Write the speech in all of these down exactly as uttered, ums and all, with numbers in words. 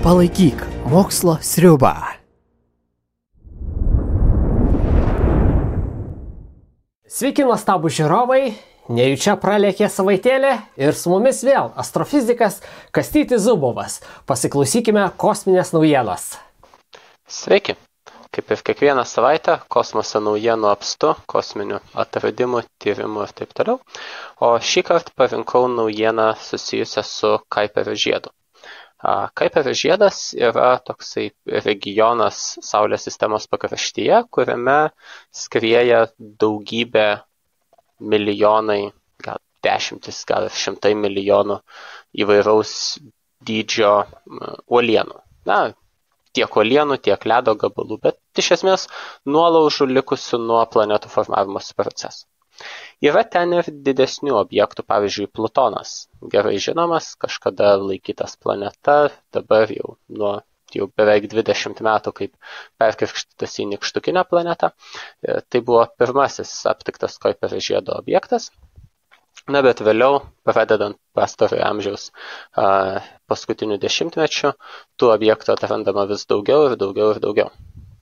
Palaikyk mokslo sriubą. Sveiki, nuostabūs žiūrovai, nejučia pralėkė savaitėlė ir su mumis vėl astrofizikas Kastytis Zubovas. Pasiklausykime kosminės naujienos. Sveiki. Kaip ir kiekvieną savaitę, kosmoso naujienų apstu, kosminių atradimų, tyrimų ir taip toliau. O šį kartą parinkau naujieną susijusią su Kuiperio žiedu. Kuiperio žiedas yra toksai regionas Saulės sistemos pakraštyje, kuriame skrieja daugybė milijonai, gal dešimtis, gal šimtai milijonų įvairaus dydžio uolienų. Na, tiek uolienų, tiek ledo gabalų, bet iš esmės nuolaužų likusių nuo planetų formavimosi procesų. Yra ten ir didesnių objektų, pavyzdžiui, Plutonas. Gerai žinomas, kažkada laikytas planeta, dabar jau nuo jau beveik dvidešimt metų kaip perkrikštytas į nykštukinę planetą. Tai buvo pirmasis aptiktas Kuiperio žiedo objektas. Na, bet vėliau, pradedant pastarojo amžiaus a, paskutinių dešimtmečių, tų objektų atrandama vis daugiau ir daugiau ir daugiau.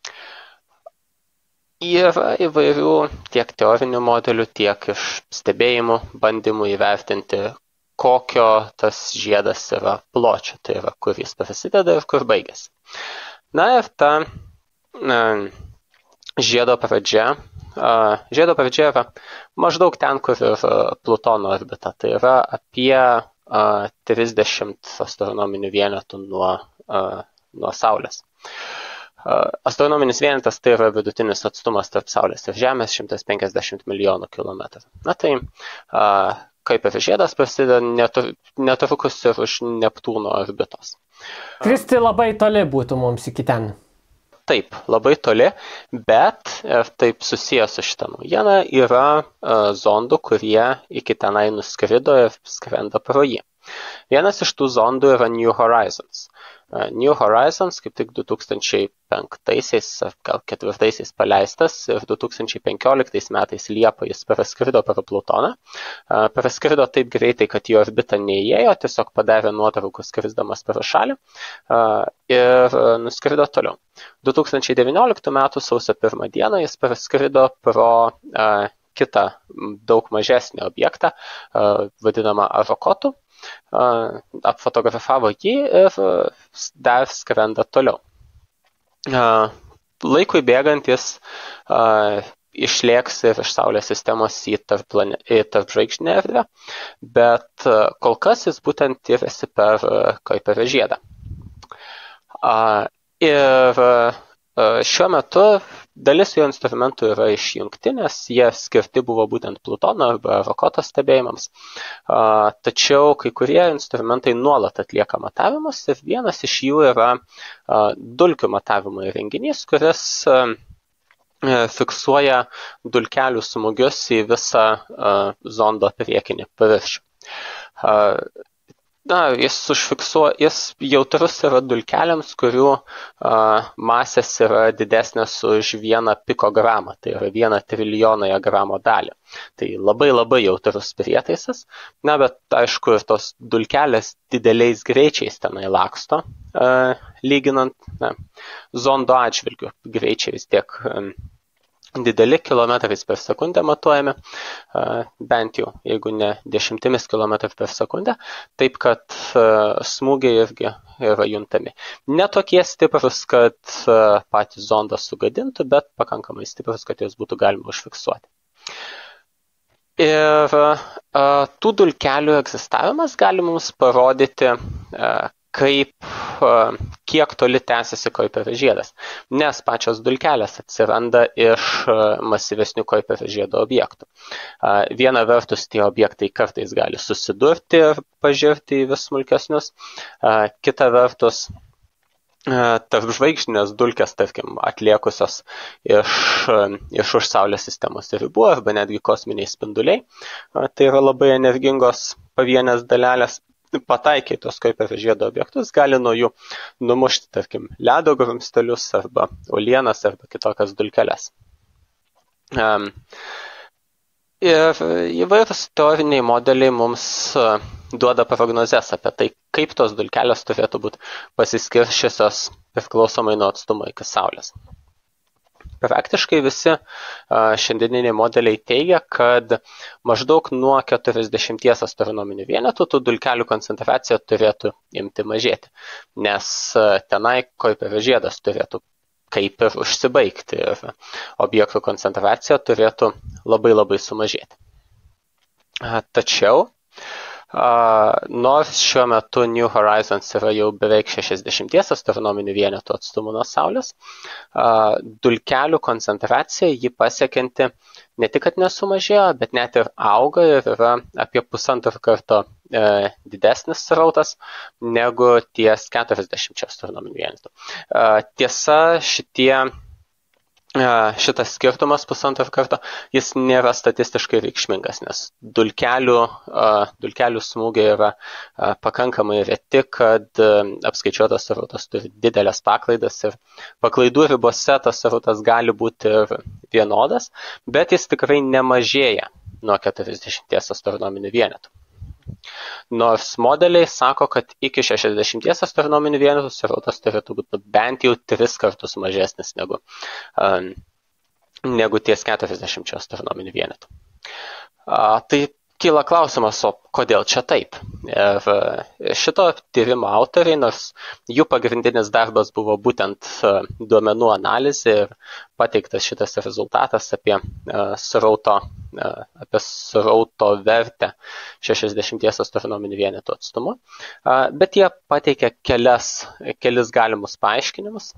Yra įvairių tiek teorinių modelių, tiek iš stebėjimų, bandymų įvertinti, kokio tas žiedas yra pločio, tai yra, kur jis prasideda ir kur baigėsi. Na ir ta na, žiedo pradžia, uh, žiedo pradžia yra maždaug ten, kur ir Plutono orbita, tai yra apie uh, trisdešimt astronominių vienetų nuo, uh, nuo Saulės. Astronominis vienetas tai yra vidutinis atstumas tarp Saulės ir Žemės šimtas penkiasdešimt milijonų kilometrų. Na tai, Kuiperio žiedas prasideda netrukus ir už Neptūno orbitos. Kristi labai toli būtų mums iki ten. Taip, labai toli, bet ir taip susijęs su šitą naujieną yra zondų, kurie iki tenai nuskrido ir skrenda pro jį. Vienas iš tų zondų yra New Horizons. New Horizons kaip tik du tūkstančiai penktaisiais ar gal ketvirtaisiais paleistas ir du tūkstančiai penkioliktais metais Liepą jis praskrido per Plutoną. Praskrido taip greitai, kad į orbitą neįėjo, tiesiog padarė nuotraukų skrisdamas per šalį ir nuskrido toliau. du tūkstančiai devynioliktų metų sausio pirmą dieną jis praskrido pro kitą daug mažesnį objektą, vadinamą Avokotu. Apfotografavo jį ir dar skrenda toliau. Laikui bėgant jis išlėks ir iš Saulės sistemos į tarp, į tarp žvaigždinę erdvę, bet kol kas jis būtent tiriasi per Kuiperio žiedą. Ir šiuo metu dalis jo instrumentų yra išjungti, nes jie skirti buvo būtent Plutono arba Avokoto stebėjimams. Tačiau kai kurie instrumentai nuolat atlieka matavimus ir vienas iš jų yra dulkių matavimo įrenginys, kuris fiksuoja dulkelių smūgius į visą zondo priekinį paviršių. Na, jis užfiksuoja, jis jautrus yra dulkeliams, kurių a, masės yra didesnės už vieną pikogramą, tai yra vieną trilijonąją gramo dalį. Tai labai labai jautrus prietaisas, na, bet aišku, ir tos dulkelės dideliais greičiais tenai laksto, a, lyginant na, zondo atžvilgių greičiai vis tiek a, dideli kilometrais per sekundę matuojami, bent jau, jeigu ne dešimtimis kilometrų per sekundę, taip kad smūgiai irgi yra juntami. Ne tokie stiprus, kad patį zondą sugadintų, bet pakankamai stiprus, kad jos būtų galima užfiksuoti. Ir tų dulkelių egzistavimas gali mums parodyti, kaip, kiek toli tęsiasi Kuiperio žiedas, nes pačios dulkelės atsiranda iš masyvesnių Kuiperio žiedo objektų. Viena vertus tie objektai kartais gali susidurti ir pažirti į vis smulkesnius, kita vertus tarp žvaigždinės dulkės, tarkim, atliekusios iš, iš už Saulės sistemos ribų arba netgi kosminiai spinduliai, tai yra labai energingos pavienės dalelės, pataikę į tos Kuiperio žiedo objektus, gali nuo jų numušti, tarkim, ledo grumstelius arba uolienas arba kitokias dulkeles. Um, Ir įvairūs teoriniai modeliai mums duoda prognozes apie tai, kaip tos dulkelės turėtų būti pasiskiršiusios priklausomai nuo atstumo iki Saulės. Praktiškai visi šiandieniniai modeliai teigia, kad maždaug nuo keturiasdešimties astronominių vienetų tų dulkelių koncentracija turėtų imti mažėti, nes tenai Kuiperio žiedas turėtų kaip ir užsibaigti ir objektų koncentracija turėtų labai labai sumažėti. Tačiau, nors šiuo metu New Horizons yra jau beveik šešiasdešimt astronominių vienetų atstumų nuo Saulės, dulkelių koncentracija jį pasiekianti ne tik, kad nesumažėjo, bet net ir auga ir yra apie pusantro karto e, didesnis srautas negu ties keturiasdešimt astronominių vienetų. E, tiesa, šitie šitas skirtumas pusantro karto, jis nėra statistiškai reikšmingas, nes dulkelių, dulkelių smūgiai yra pakankamai reti, kad apskaičiuotas srautas turi didelės paklaidas ir paklaidų ribose tas srautas gali būti ir vienodas, bet jis tikrai nemažėja nuo keturiasdešimt astronominių vienetų. Nors modeliai sako, kad iki šešiasdešimt astronominių vienetų srautas turėtų būti bent jau tris kartus mažesnis negu, um, negu ties keturiasdešimt astronominių vienetų. Uh, tai kyla klausimas, o kodėl čia taip? Ir šito tyrimo autoriai, nors jų pagrindinis darbas buvo būtent duomenų analizė ir pateiktas šitas rezultatas apie srauto, apie srauto vertę šešiasdešimt astronominių vienetų atstumu, bet jie pateikė kelias, kelis galimus paaiškinimus.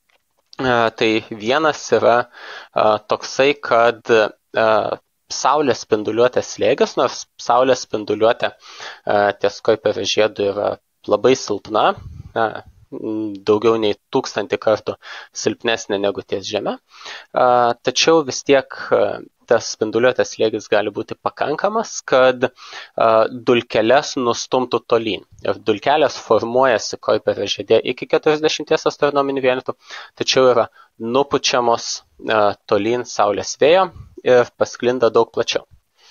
Tai vienas yra toksai, kad Saulės spinduliuotės slėgis, nors Saulės spinduliuotė ties Kuiperio žiedu yra labai silpna, daugiau nei tūkstantį kartų silpnesnė negu ties Žeme, tačiau vis tiek tas spinduliuotės slėgis gali būti pakankamas, kad dulkeles nustumtų tolyn. Ir dulkelės formuojasi Kuiperio žiede iki keturiasdešimt astronominių vienetų, tačiau yra nupučiamos tolyn Saulės vėjo ir pasklinda daug plačiau.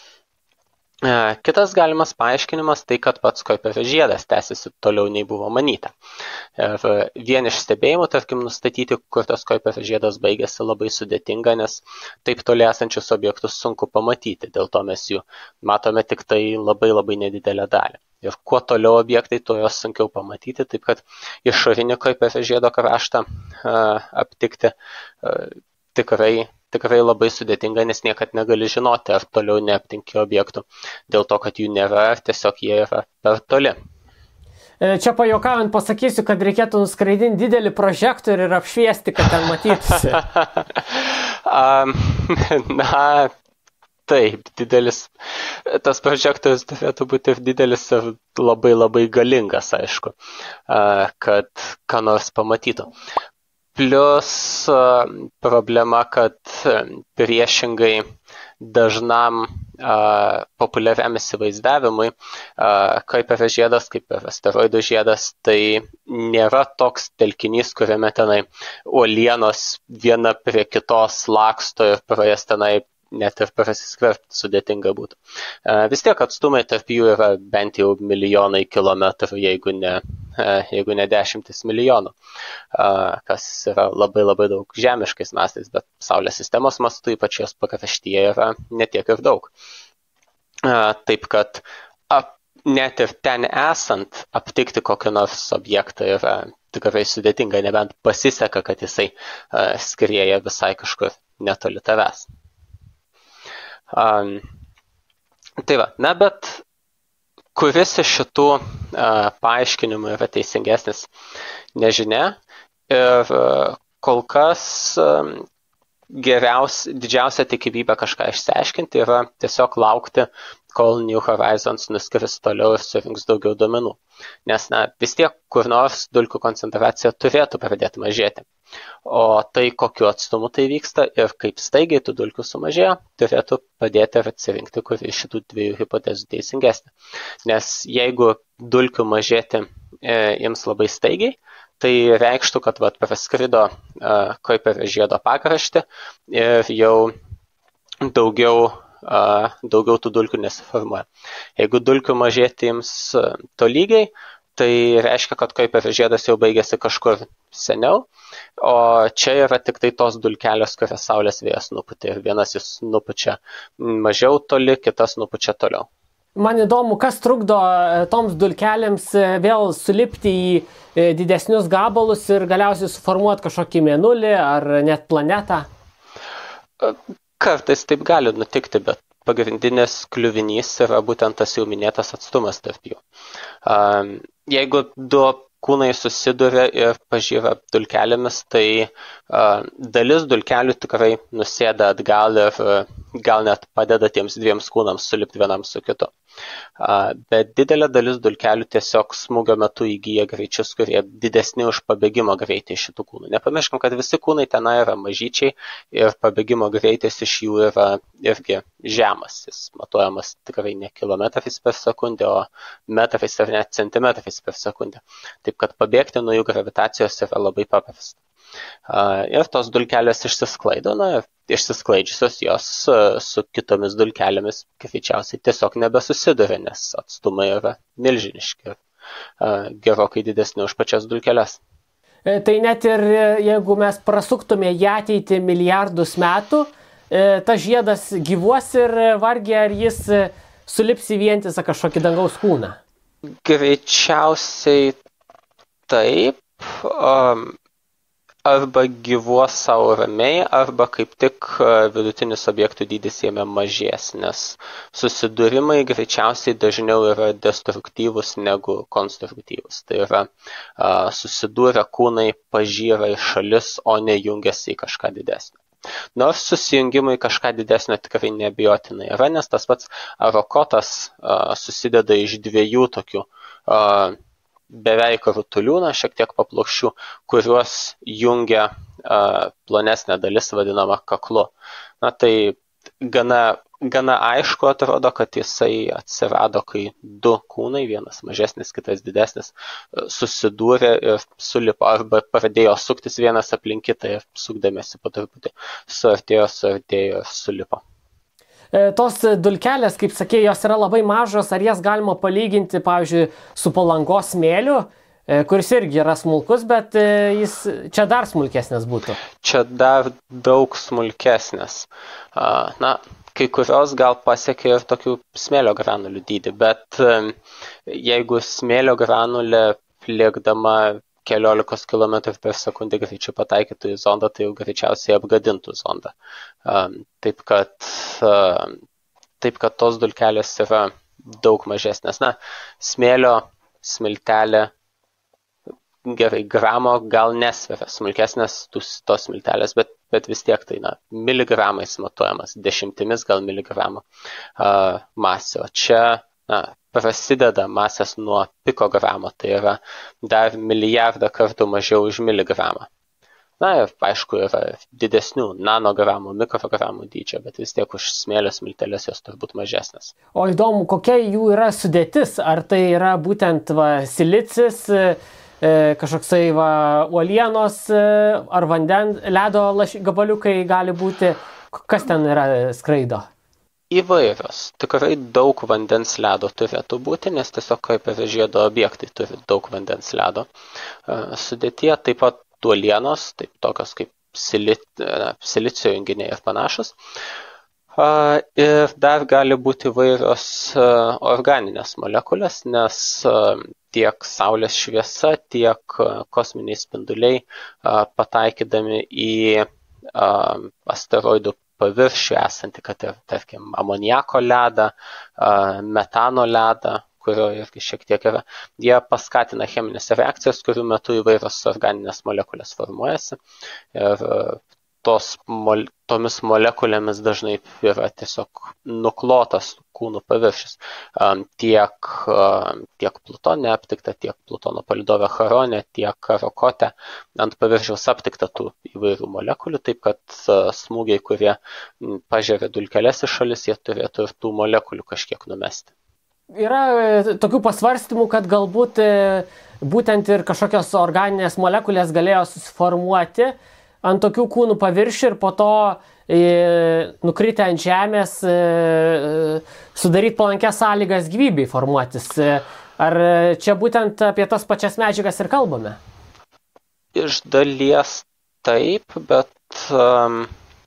Kitas galimas paaiškinimas tai, kad pats Kuiperio žiedas tęsiasi toliau nei buvo manyta. Ir vien iš stebėjimų, tarkim, nustatyti, kur tas Kuiperio žiedas baigėsi, labai sudėtinga, nes taip toli esančius objektus sunku pamatyti, dėl to mes jų matome tik tai labai labai nedidelę dalį. Ir kuo toliau objektai, tuo jos sunkiau pamatyti, taip kad išorinį Kuiperio žiedo kraštą aptikti tikrai tikrai labai sudėtinga, nes niekad negali žinoti, ar toliau neaptinki objektų, dėl to, kad jų nėra, ar tiesiog jie yra per toli. Čia pajuokaujant pasakysiu, kad reikėtų nuskraidinti didelį prožektorių ir apšviesti, kad ten matytųsi. Na, taip, didelis, tas prožektorius turėtų būti ir didelis ir labai labai galingas, aišku, kad ką nors pamatytų. Plius problema, kad priešingai dažnam a, populiariam įsivaizdavimui, Kuiperio žiedas, kaip ir asteroidų žiedas, tai nėra toks telkinys, kuriame tenai uolienos viena prie kitos laksto ir pro jas tenai net ir prasiskverbti sudėtinga būtų. A, vis tiek atstumai tarp jų yra bent jau milijonai kilometrų, jeigu ne, a, jeigu ne dešimtis milijonų, a, kas yra labai labai daug žemiškais mastais, bet Saulės sistemos mastu, ypač jos pakraštyje, yra netiek ir daug. A, taip kad ap, net ir ten esant aptikti kokį nors objektą yra tikrai sudėtinga, nebent pasiseka, kad jisai a, skrieja visai kažkur netoli tavęs. Um, tai va, na, bet kuris iš šitų uh, paaiškinimų yra teisingesnis, nežinia. Ir uh, kol kas um, geriaus, didžiausia tikimybė kažką išsiaiškinti yra tiesiog laukti, kol New Horizons nuskris toliau ir surinks daugiau duomenų. Nes na, vis tiek kur nors dulkių koncentracija turėtų pradėti mažėti. O tai, kokiu atstumu tai vyksta ir kaip staigiai tų dulkių sumažėjo, turėtų padėti ir atsirinkti, kuri iš šitų dviejų hipotezų teisingesnė. Nes jeigu dulkių mažėti e, jiems labai staigiai, tai reikštų, kad vat, praskrido e, Kuiperio žiedo pakraštį ir jau daugiau daugiau tų dulkių nesiformuoja. Jeigu dulkių mažėti jums tolygiai, tai reiškia, kad Kuiperio žiedas jau baigėsi kažkur seniau, o čia yra tik tai tos dulkelės, kurias saulės vėjas nupūtė. Ir vienas jis nupučia mažiau toli, kitas nupučia toliau. Man įdomu, kas trukdo toms dulkelėms vėl sulipti į didesnius gabalus ir galiausiai suformuoti kažkokį mėnulį ar net planetą? Kartais taip gali nutikti, bet pagrindinis kliuvinys yra būtent tas jau minėtas atstumas tarp jų. Jeigu du kūnai susiduria ir pažyra dulkelėmis, tai uh, dalis dulkelių tikrai nusėda atgal ir uh, gal net padeda tiems dviems kūnams sulipti vienam su kitu. Uh, bet didelė dalis dulkelių tiesiog smūgio metu įgyja greičius, kurie didesni už pabėgimo greitį iš šitų kūnų. Nepamirškim, kad visi kūnai tenai yra mažyčiai ir pabėgimo greitis iš jų yra irgi žemas. Jis matuojamas tikrai ne kilometrais per sekundę, o metrais ar net centimetrais per sekundę. Taip kad pabėgti nuo jų gravitacijos yra labai paprasta. Uh, ir tos dulkelės išsisklaido, na, išsisklaidžiusios jos uh, su kitomis dulkelėmis greičiausiai tiesiog nebesusiduria, nes atstumai yra milžiniški ir uh, gerokai didesni už pačias dulkeles. Tai net ir jeigu mes prasuktume į ateitį milijardus metų, tas žiedas gyvuos ir vargiai ar jis sulips į vientisą kažkokį dangaus kūną? Greičiausiai taip. Um, arba gyvuos savo ramiai, arba kaip tik vidutinis objektų dydis jame mažės, nes susidūrimai greičiausiai dažniau yra destruktyvus negu konstruktyvus. Tai yra susidūrę kūnai pažyra į šalis, o ne jungiasi į kažką didesnio. Nors susijungimai kažką didesnio tikrai neabejotinai yra, nes tas pats aerokotas susideda iš dviejų tokių beveik rutulių, na, šiek tiek paplokščių, kuriuos jungia a, plonesnė dalis vadinama kaklu. Na, tai gana, gana aišku atrodo, kad jisai atsirado, kai du kūnai, vienas mažesnis, kitas didesnis, susidūrė ir sulipo, arba pradėjo suktis vienas aplink kitą ir sukdamėsi po truputį suartėjo, suartėjo ir sulipo. Tos dulkelės, kaip sakė, jos yra labai mažos, ar jas galima palyginti, pavyzdžiui, su Palangos smėliu, kuris irgi yra smulkus, bet jis čia dar smulkesnės būtų? Čia dar daug smulkesnės. Na, kai kurios gal pasiekia ir tokių smėlio granulių dydį, bet jeigu smėlio granulė lėkdama keliolikos kilometrų per sekundę greičiu pataikytų į zondą, tai jau greičiausiai apgadintų zondą. Taip kad, taip kad tos dulkelės yra daug mažesnės. Na, smėlio smiltelė gerai gramo gal nesveria, smulkesnės tos smiltelės, bet, bet vis tiek tai, na, miligramais matuojamas, dešimtimis gal miligramų masė. O čia, na, prasideda masės nuo pikogramo, tai yra dar milijardą kartų mažiau už miligramą. Na ir aišku, yra didesnių nanogramų, mikrogramų dydžio, bet vis tiek už smėlio smilteles jos turbūt mažesnės. O įdomu, kokia jų yra sudėtis? Ar tai yra būtent va, silicis, e, kažkoksai va, uolienos, e, ar vandens, ledo laš, gabaliukai gali būti? Kas ten yra skraido? Įvairios. Tikrai daug vandens ledo turėtų būti, nes tiesiog Kuiperio žiedo objektai turi daug vandens ledo sudėtyje. Taip pat uolienos, taip tokios kaip silicio junginiai ir panašus. Ir dar gali būti įvairios organinės molekulės, nes tiek saulės šviesa, tiek kosminiai spinduliai pataikydami į asteroidų paviršių esantį, kad ir, tarkim, amoniako ledą, metano ledą, kurio irgi šiek tiek yra, jie paskatina cheminės reakcijas, kurių metu įvairios organinės molekulės formuojasi. Ir tos, tomis molekulėmis dažnai yra tiesiog nuklotas kūnų paviršius. Tiek, tiek Plutone aptikta, tiek Plutono palydove Charone, tiek Karokote ant paviršiaus aptikta tų įvairių molekulių, taip kad smūgiai, kurie pažeria dulkeles į šalis, jie turėtų ir tų molekulių kažkiek numesti. Yra tokių pasvarstymų, kad galbūt būtent ir kažkokios organinės molekulės galėjo susiformuoti ant tokių kūnų paviršių ir po to e, nukritę ant žemės e, sudaryti palankias sąlygas gyvybei formuotis. Ar čia būtent apie tas pačias medžiagas ir kalbame? Iš dalies taip, bet, um,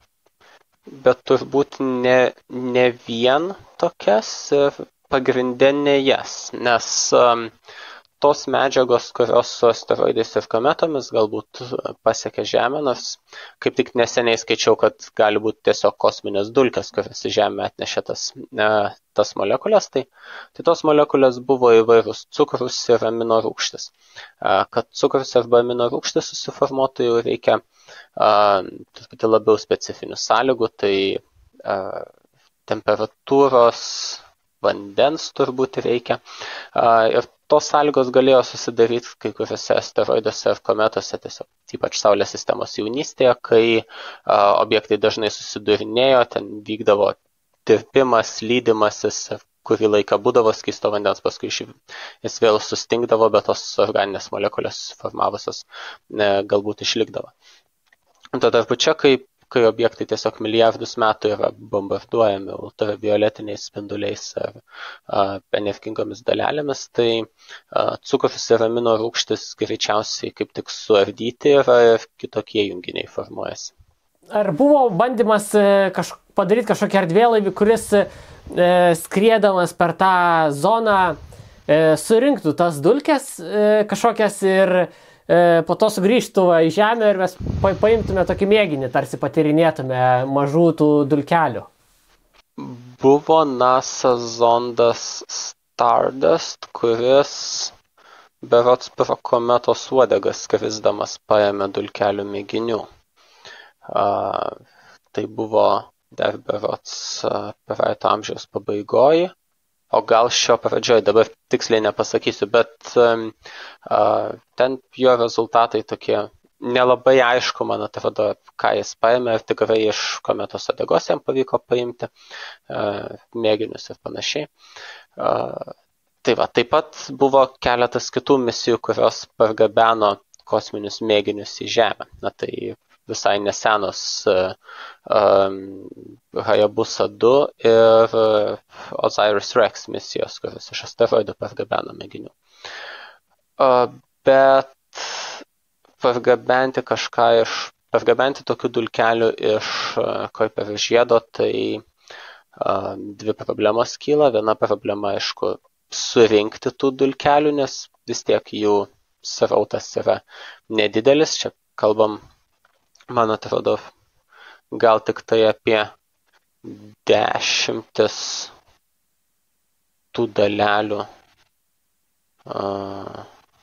bet turbūt ne, ne vien tokias ir pagrindinė jas, nes um, tos medžiagos, kurios su asteroidais ir kometomis galbūt pasiekia Žemę, nors kaip tik neseniai skaičiau, kad gali būti tiesiog kosminės dulkės, kurios į Žemę atnešė tas, ne, tas molekulės, tai, tai tos molekulės buvo įvairūs cukrus ir amino rūgštis. Kad cukrus arba amino rūgštis susiformuotų, jau reikia truputį labiau specifinių sąlygų, tai a, temperatūros, vandens turbūt reikia. A, ir tos sąlygos galėjo susidaryti kai kuriuose asteroiduose ir kometose, tiesiog ypač Saulės sistemos jaunystėje, kai a, objektai dažnai susidurinėjo, ten vykdavo tirpimas, lydimasis, kurį laiką būdavo skysto vandens, paskui jis vėl sustingdavo, bet tos organinės molekulės formavusios ne, galbūt išlikdavo. Tuo tarpu čia, kai kai objektai tiesiog milijardus metų yra bombarduojami ultravioletiniais spinduliais ar a, energingomis dalelėmis, tai a, cukrus ir amino rūgštis greičiausiai kaip tik suardyti yra ir kitokie junginiai formuojasi. Ar buvo bandymas kaž, padaryti kažkokį erdvėlaivį, kuris e, skriedamas per tą zoną e, surinktų tas dulkes e, kažkokias ir po to sugrįžtų į Žemę ir mes paimtume tokį mėginį, tarsi patyrinėtume mažų tų dulkelių? Buvo NASA zondas Stardust, kuris berods pro kometos uodegas skrisdamas paėmė dulkelių mėginių. A, tai buvo dar berods praeito amžiaus pabaigoje. O gal šio pradžioj, dabar tiksliai nepasakysiu, bet um, uh, ten jo rezultatai tokie nelabai aišku, man atrodo, ką jis paėmė, ir tikrai iš kometos uodegos jam pavyko paimti uh, mėginius ir panašiai. Uh, tai va, taip pat buvo keletas kitų misijų, kurios pargabeno kosminius mėginius į Žemę. Na tai visai nesenos uh, um, Hayabusa du ir uh, Osiris-Rex misijos, kurios iš asteroidų pargabeno mėginių. Uh, bet pargabenti kažką iš, pargabenti tokių dulkelių iš uh, Kuiperio žiedo, tai uh, dvi problemos kyla. Viena problema, aišku, surinkti tų dulkelių, nes vis tiek jų srautas yra nedidelis. Čia kalbam, man atrodo, gal tik tai apie dešimtis tų dalelių. Uh,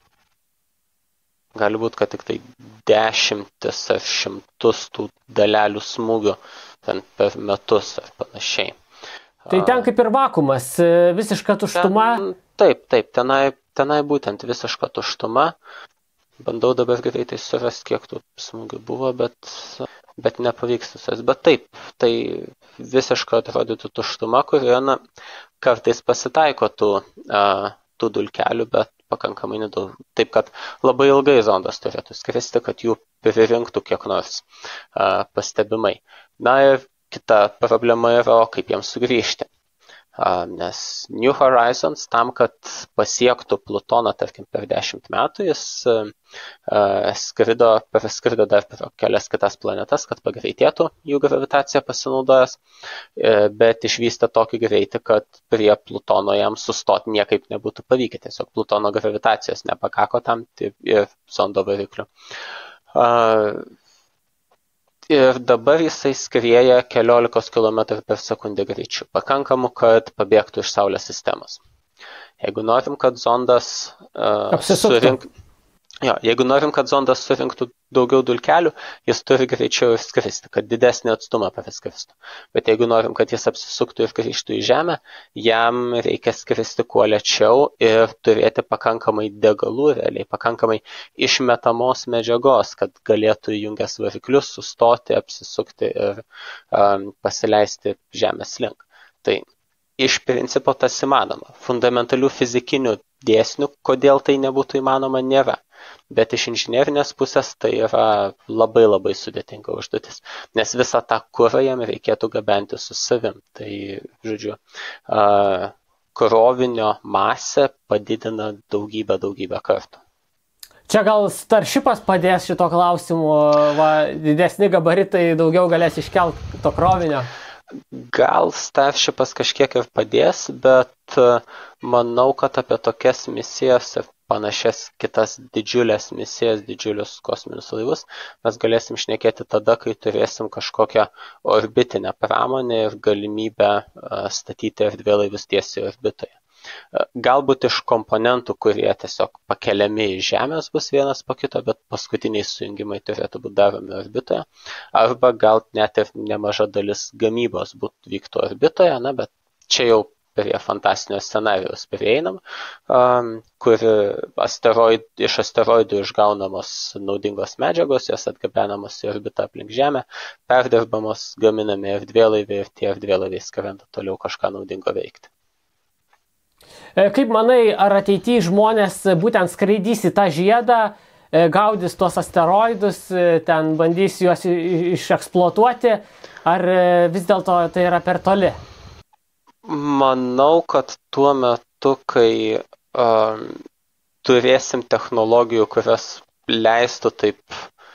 gali būt, kad tik tai dešimtis ar šimtus tų dalelių smūgių ten per metus ar panašiai. Tai ten kaip ir vakuumas, visiška tuštuma? Ten, taip, taip, tenai, tenai būtent visiška tuštuma. Bandau dabar greitai surasti, kiek tų smūgių buvo, bet, bet nepavyksta susirasti. Bet taip, tai visiškai atrodytų tuštuma, kurioje na, kartais pasitaiko tų, a, tų dulkelių, bet pakankamai nedaug. Taip, kad labai ilgai zondas turėtų skristi, kad jų pririnktų kiek nors a, pastebimai. Na ir kita problema yra, kaip jiems sugrįžti. Uh, nes New Horizons tam, kad pasiektų Plutoną, tarkim, per dešimt metų, jis uh, skrido, praskrido dar per kelias kitas planetas, kad pagreitėtų jų gravitaciją pasinaudojęs, uh, bet išvystė tokį greitį, kad prie Plutono jam sustoti niekaip nebūtų pavykę. Tiesiog Plutono gravitacijos nepakako tam tai ir zondo variklių. Uh, Ir dabar jisai skrieja keliolikos kilometrų per sekundę greičiu, pakankamu, kad pabėgtų iš Saulės sistemos. Jeigu norim, kad zondas uh, surink... jo, jeigu norim, kad zondas surinktų daugiau dulkelių, jis turi greičiau skristi, kad didesnį atstumą praskristų. Bet jeigu norim, kad jis apsisuktų ir grįžtų į Žemę, jam reikia skristi kuo lėčiau ir turėti pakankamai degalų, realiai pakankamai išmetamos medžiagos, kad galėtų įjungęs variklius sustoti, apsisukti ir um, pasileisti Žemės link. Tai iš principo tas įmanoma. Fundamentalių fizikinių dėsnių, kodėl tai nebūtų įmanoma, nėra. Bet iš inžinerinės pusės tai yra labai labai sudėtinga užduotis, nes visą tą kurą jam reikėtų gabenti su savim. Tai, žodžiu, krovinio masę padidina daugybę, daugybę kartų. Čia gal Starshipas padės šito klausimu, va, didesni gabaritai daugiau galės iškelt to krovinio? Gal Starshipas kažkiek ir padės, bet manau, kad apie tokias misijas ir panašias kitas didžiulės misijas, didžiulius kosminius laivus mes galėsim šnekėti tada, kai turėsim kažkokią orbitinę pramonę ir galimybę statyti erdvėlaivius tiesiai orbitoje. Galbūt iš komponentų, kurie tiesiog pakeliami iš Žemės bus vienas po kito, bet paskutiniai sujungimai turėtų būti daromi orbitoje, arba gal net ir nemaža dalis gamybos būtų vyktų orbitoje, na, bet čia jau prie fantastinio scenarijos prieinam, kur asteroid, iš asteroidų išgaunamos naudingos medžiagos, jos atgabenamos į orbitą aplink Žemę, perdirbamos, gaminami erdvėlaiviai ir tie erdvėlaiviai skrenda toliau kažką naudingo veikti. Kaip manai, ar ateityje žmonės būtent skraidys į tą žiedą, gaudys tuos asteroidus, ten bandys juos išeksploatuoti, ar vis dėlto tai yra per toli? Manau, kad tuo metu, kai uh, turėsim technologijų, kurios leistų taip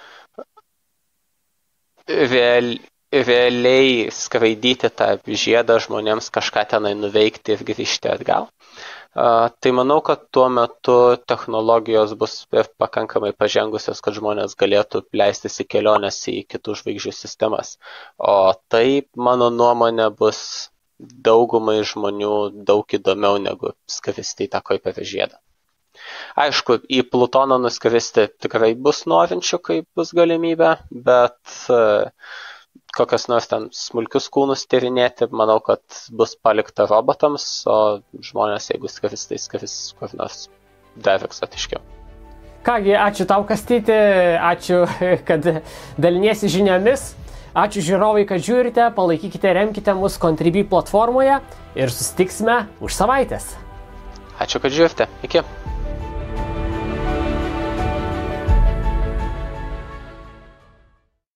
real, realiai skraidyti tą žiedą žmonėms, kažką tenai nuveikti ir grįžti atgal, uh, tai manau, kad tuo metu technologijos bus pakankamai pažengusios, kad žmonės galėtų leistis į keliones į kitų žvaigždžių sistemas. O tai, mano nuomonė, bus daugumai žmonių daug įdomiau negu skristi į tą Kuiperio žiedą. Aišku, į Plutoną nuskristi tikrai bus norinčių, kai bus galimybė, bet uh, kokios nors ten smulkius kūnus tyrinėti, manau, kad bus palikta robotams, o žmonės, jeigu skris, tai skris kur nors dar egzotiškiau. Kągi, ačiū tau, Kastyti, ačiū, kad daliniesi žiniomis. Ačiū žiūrovai, kad žiūrite, palaikykite, remkite mus Contribui platformoje ir susitiksime už savaitės. Ačiū, kad žiūrite. Iki.